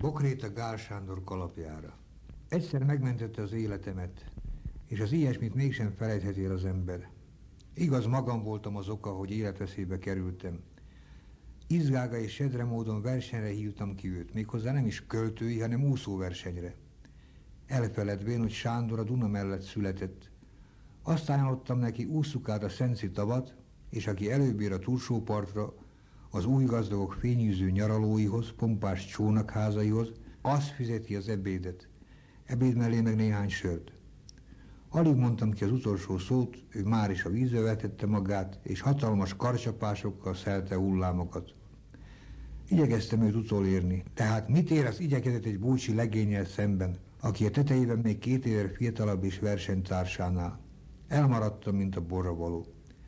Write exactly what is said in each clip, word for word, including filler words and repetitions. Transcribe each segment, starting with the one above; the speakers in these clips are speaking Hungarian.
Bokréta Gál Sándor kalapjára. Egyszer megmentette az életemet, és az ilyesmit mégsem felejtheti el az ember. Igaz, magam voltam az oka, hogy életveszélybe kerültem. Izgága és sedre módon versenyre hívtam ki őt, méghozzá nem is költői, hanem úszóversenyre. Elfeledvén, hogy Sándor a Duna mellett született. Azt ajánlottam neki, ússzuk át a Szenci tavat, és aki előbb ér a túlsó partra, az új gazdagok fényűző nyaralóihoz, pompás csónakházaihoz, az fizeti az ebédet. Ebéd mellé meg néhány sört. Alig mondtam ki az utolsó szót, ő már is a vízbe vetette magát, és hatalmas karcsapásokkal szelte hullámokat. Igyekeztem őt utolérni, tehát mit ér az igyekezet egy búcsi legénnyel szemben, aki a tetejében még két évvel fiatalabb és versenytársánál. Elmaradtam, mint a borravaló.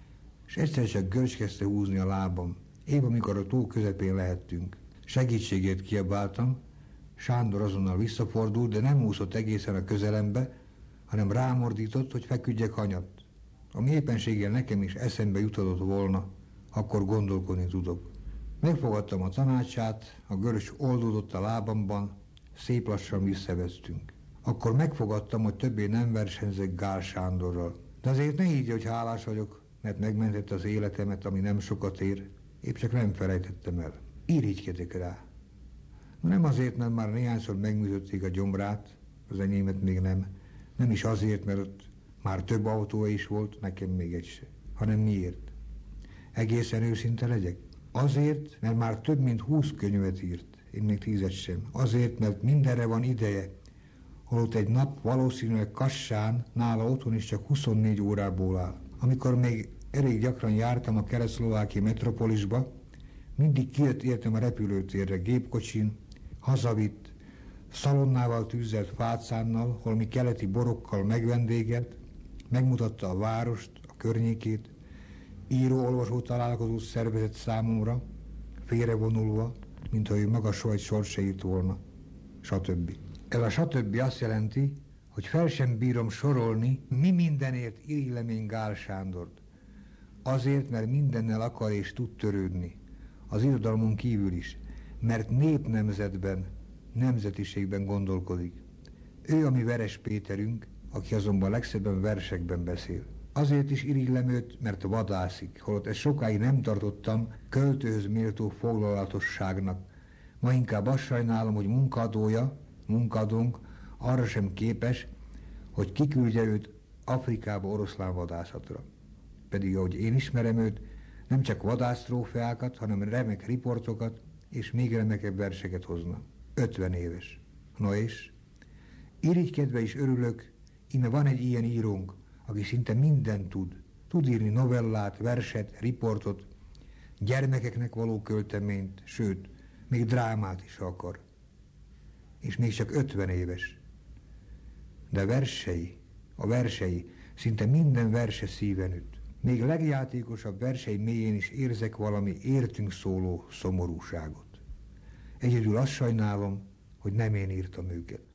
És egyszer csak görcs kezdte húzni a lábam, épp amikor a tó közepén lehettünk. Segítségét kiabáltam, Sándor azonnal visszafordult, de nem úszott egészen a közelembe, hanem rámordított, hogy feküdjek hanyat. Ami éppenséggel nekem is eszembe juthatott volna, akkor gondolkodni tudok. Megfogadtam a tanácsát, a görcs oldódott a lábamban, szép lassan visszavesztünk. Akkor megfogadtam, hogy többé nem versenyzek Gál Sándorral. De azért ne higgye, hogy hálás vagyok, mert megmentette az életemet, ami nem sokat ér, épp csak nem felejtettem el. Irigykedek rá. Nem azért, mert már néhányszor megműtötték a gyomrát, az enyémet még nem. Nem is azért, mert ott már több autója is volt, nekem még egy se. Hanem miért? Egészen őszinte legyek? Azért, mert már több mint húsz könyvet írt, én még tízet sem. Azért, mert mindenre van ideje, holott egy nap valószínűleg Kassán, nála otthon is csak huszonnégy órából áll. Amikor még elég gyakran jártam a kelet-szlovákia metropolisba, mindig kijött értem a repülőtérre gépkocsin, hazavitt, szalonnával tűzelt fácánnal, holmi keleti borokkal megvendégelt, megmutatta a várost, a környékét, író-olvasó találkozót szervezett számomra, félrevonulva, mintha ő maga soha egy sort se írt volna, stb. Ez a stb. Azt jelenti, hogy fel sem bírom sorolni, mi mindenért irigylem én Gál Sándort. Azért, mert mindennel akar és tud törődni, az irodalmon kívül is, mert népnemzetben, nemzetiségben gondolkodik. Ő a mi Veres Péterünk, aki azonban legszebben versekben beszél. Azért is irigylem őt, mert vadászik, holott ezt sokáig nem tartottam költőhöz méltó foglalatosságnak. Ma inkább azt sajnálom, hogy munkadója, munkadónk arra sem képes, hogy kiküldje őt Afrikába oroszlán vadászatra. Pedig ahogy én ismerem őt, nem csak vadásztrófeákat, hanem remek riportokat és még remekebb verseket hozna. ötven éves. No és? Irigykedve is örülök, íme van egy ilyen írónk, aki szinte mindent tud. Tud írni novellát, verset, riportot, gyermekeknek való költeményt, sőt, még drámát is akar. És még csak ötven éves. De versei, a versei, szinte minden verse szíven üt. Még legjátékosabb versei mélyén is érzek valami értünk szóló szomorúságot. Egyedül azt sajnálom, hogy nem én írtam őket.